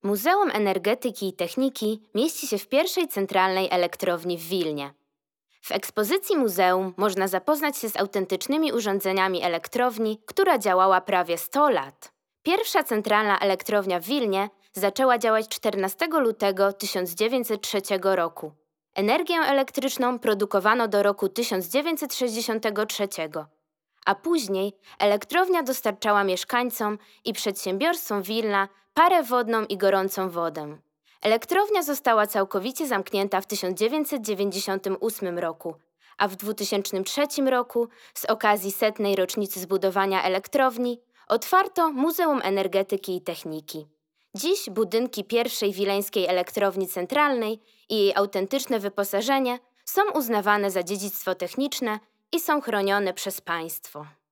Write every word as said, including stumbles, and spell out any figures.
Muzeum Energetyki i Techniki mieści się w pierwszej centralnej elektrowni w Wilnie. W ekspozycji muzeum można zapoznać się z autentycznymi urządzeniami elektrowni, która działała prawie sto lat. Pierwsza centralna elektrownia w Wilnie zaczęła działać czternastego lutego tysiąc dziewięćset trzeciego roku. Energię elektryczną produkowano do roku tysiąc dziewięćset sześćdziesiątego trzeciego, a później elektrownia dostarczała mieszkańcom i przedsiębiorstwom Wilna parę wodną i gorącą wodę. Elektrownia została całkowicie zamknięta w tysiąc dziewięćset dziewięćdziesiątym ósmym roku, a w dwutysięcznym trzecim roku, z okazji setnej rocznicy zbudowania elektrowni, otwarto Muzeum Energetyki i Techniki. Dziś budynki pierwszej wileńskiej elektrowni centralnej i jej autentyczne wyposażenie są uznawane za dziedzictwo techniczne i są chronione przez państwo.